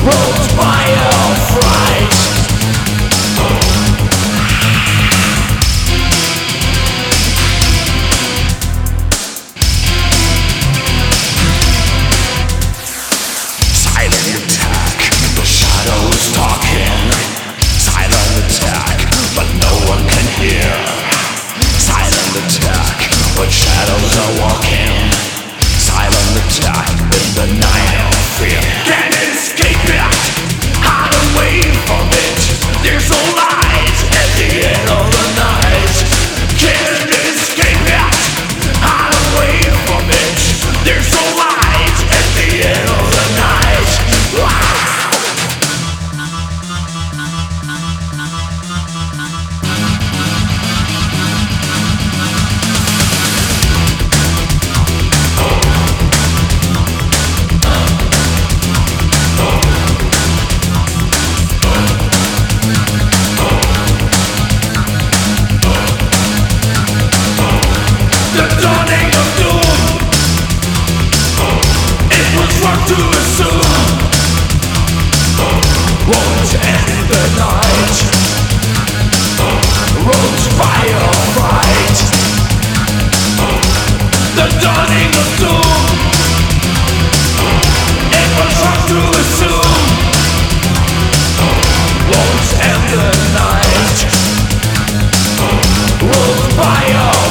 Ruled by a fright. Silent attack, the shadows talking. Silent attack, but no one can hear. Silent attack, but shadows are walking. Silent attack in the night of fear. Can't escape it, hide away from it. There's no light at the end of the night. Can't escape it, hide away from it. There's no light at the end of the night. The dawning of doom. It was wrong to assume won't end the night. Ruled by a fright. The dawning of doom. It was wrong to assume won't end the night. Ruled by a